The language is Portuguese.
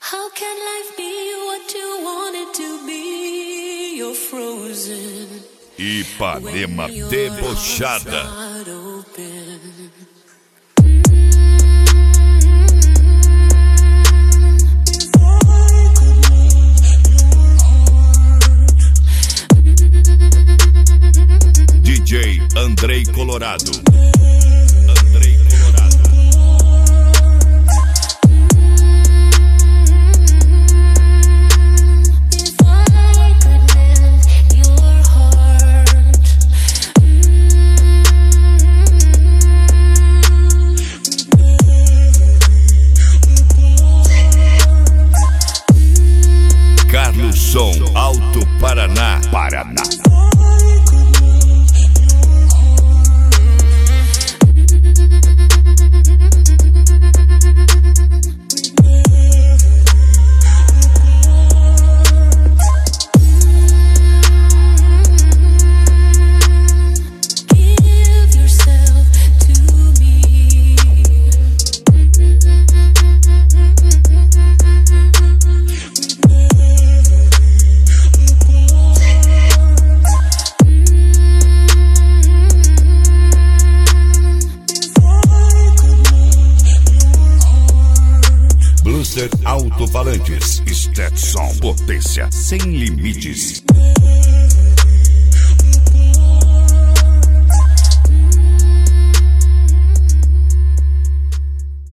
How can life be what you want it to be? You're frozen. Ipanema debochada. DJ Andrei Colorado. Andrei Colorado. Carlos Som, Alto Paraná, Paraná. Bluster Alto-Falantes, Stetson, potência sem limites.